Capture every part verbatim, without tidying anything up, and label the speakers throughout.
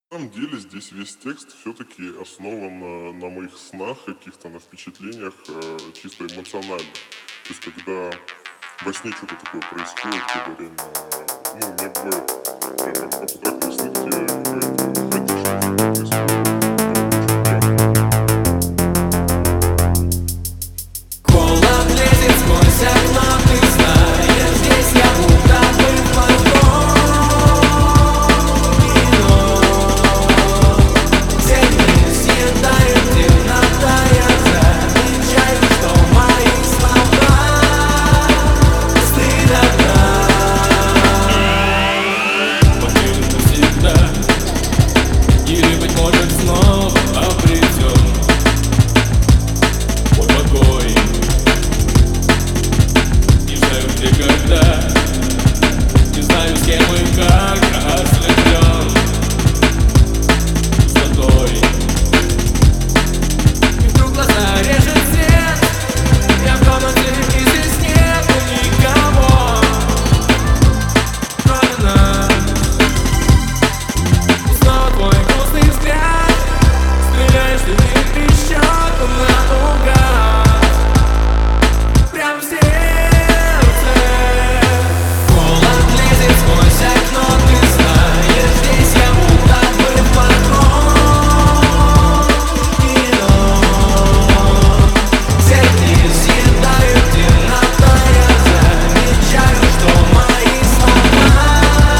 Speaker 1: На самом деле здесь весь текст все-таки основан на, на моих снах, каких-то на впечатлениях э, чисто эмоционально. То есть когда во сне что-то такое происходит, когда реально, ну, у меня бывает прям абстрактные сны, где какая-то хаотичная фигня происходит.
Speaker 2: Холод лезет сквозь окно, ты знаешь, здесь я будто бы в твоем кино. Сильнее съедает темнота, я замечаю, что мои слова стыдота. Потерян навсегда, или, быть может, снова обретен мой покой. Не знаю, где, когда, не знаю, с кем и как, ослеплен пустотой. И вдруг глаза режет свет, я в комнате, и здесь нету никого, кроме нас. И снова твой грустный взгляд, стреляешь ты и трещотку наугад, прям в сердце. Холод лезет сквозь окно, ты знаешь, здесь я будто бы в твоем кино. Сильнее съедает темнота, я замечаю, что мои слова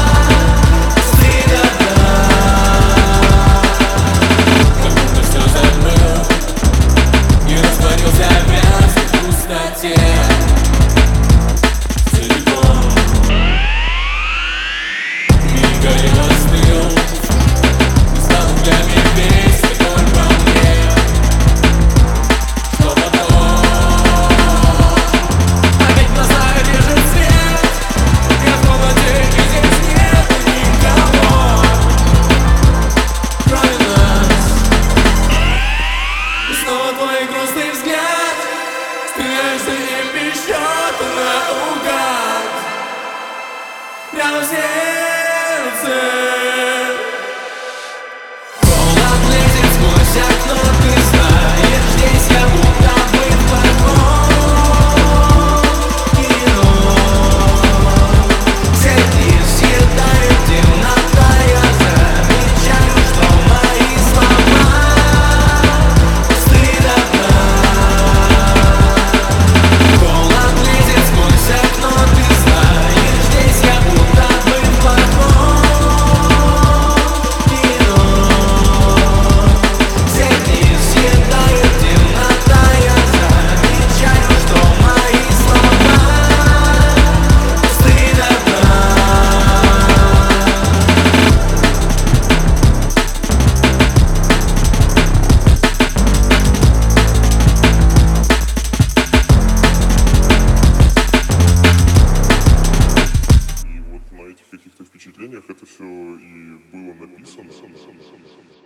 Speaker 2: стыдота. Как будто все забыл и растворился в вязкой пустоте целиком. Мигая остыл, и стал углями весь мир во мне. Что потом? Опять глаза режет свет, я в комнате, и здесь нет никого, кроме нас. И снова твой грустный взгляд, стреляешься и пищет наугад, прямо в сердце. Холод лезет сквозь окно, ты знаешь, здесь я будто бы в твоем кино. Сильнее съедает темнота, я замечаю, что мои слова стыдота. Холод лезет сквозь окно, ты знаешь, здесь я будто бы в твоем кино. Сильнее съедает темнота, я замечаю, что мои слова стыдота.
Speaker 1: И вот на этих каких-то впечатлениях это все и было написано.